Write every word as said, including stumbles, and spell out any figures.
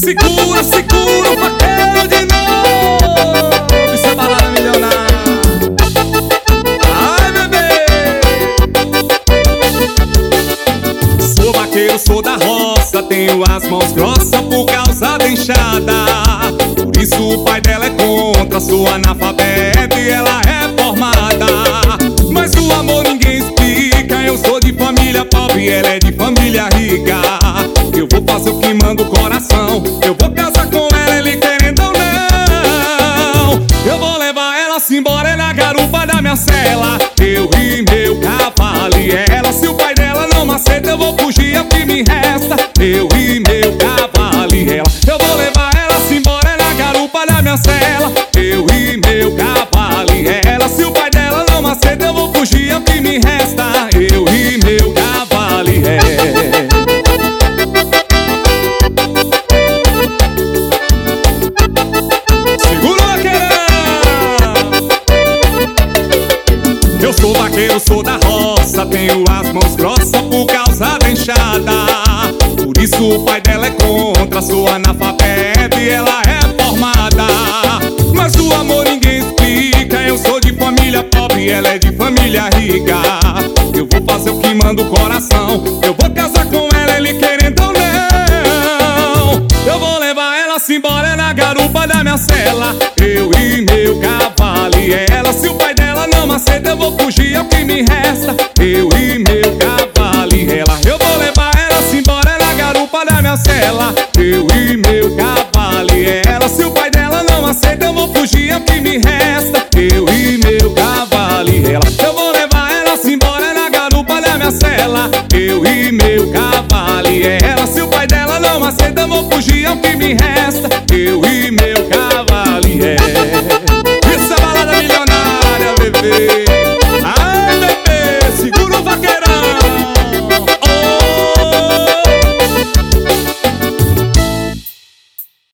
Segura, segura, vaqueiro de novo. Isso é balada milionária. Ai, bebê. Sou vaqueiro, sou da roça, tenho as mãos grossas por causa da enxada. Por isso o pai dela é contra, sou analfabeta e ela é formada. Mas o amor ninguém explica, eu sou de família pobre e ela é de família rica. Eu vou fazer o que manda o coração, eu vou casar com ela, ele querendo ou não. Eu vou levar ela-se embora na garupa da minha cela, eu e meu cavalo e ela. Se o pai dela não me aceita, eu vou fugir, é o que me resta. Eu e meu cavalo e ela. Eu vou levar ela-se embora na garupa da minha cela, eu e meu cavalo e ela. Se o pai dela não me aceita, eu vou fugir, é o que me resta. Eu e meu cavalo e ela. Eu sou vaqueiro, sou da roça, tenho as mãos grossas por causa da enxada. Por isso o pai dela é contra, sou analfabeta e ela é formada. Mas o amor ninguém explica, eu sou de família pobre e ela é de família rica. Eu vou fazer o que manda o coração, eu vou casar com ela, ele querendo ou não. Eu vou levar ela-se embora na garupa da minha cela, eu e meu cavalo e ela. Se o pai dela não me aceita, eu vou fugir, é o que me resta. Eu e meu cavalo e ela. Eu vou levar ela-se embora na garupa da minha cela, eu e meu cavalo.